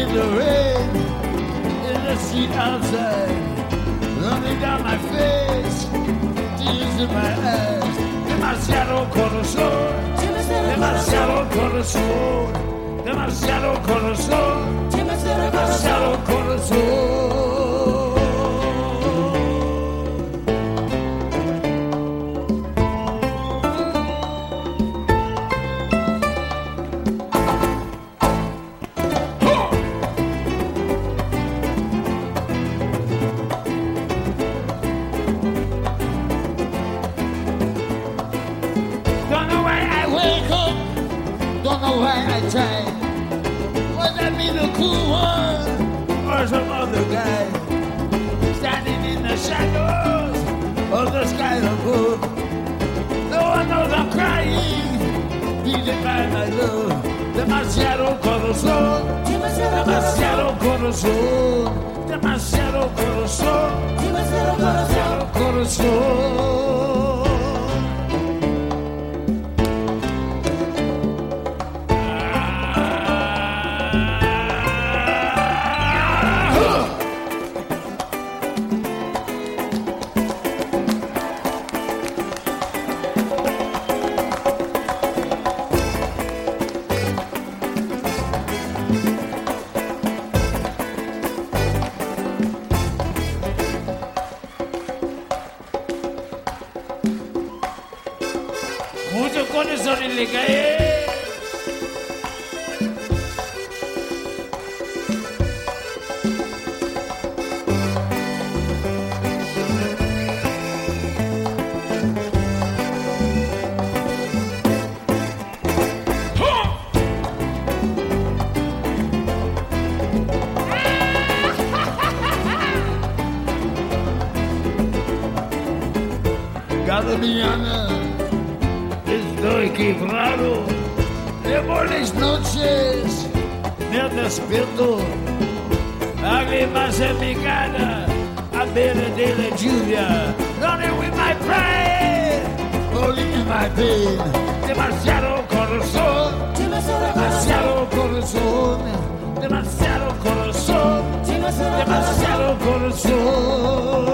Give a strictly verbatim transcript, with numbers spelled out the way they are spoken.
in the rain, in the street outside, running down my face, tears in my eyes. Demasiado corazón, demasiado corazón, demasiado corazón, demasiado corazón. Don't know why I tried. Was that me the cool one or some other guy standing in the shadows of the sky above? No one knows I'm crying, beaten by my love. Demasiado corazón, demasiado corazón, demasiado corazón, demasiado corazón. Muchos corazones le caen. Cada mañana estoy quebrado, de buenas noches me despierto, lágrimas en mi cara, a ver de la lluvia, running with my pride, falling in my pain. Demasiado corazón, demasiado corazón, demasiado corazón, demasiado corazón.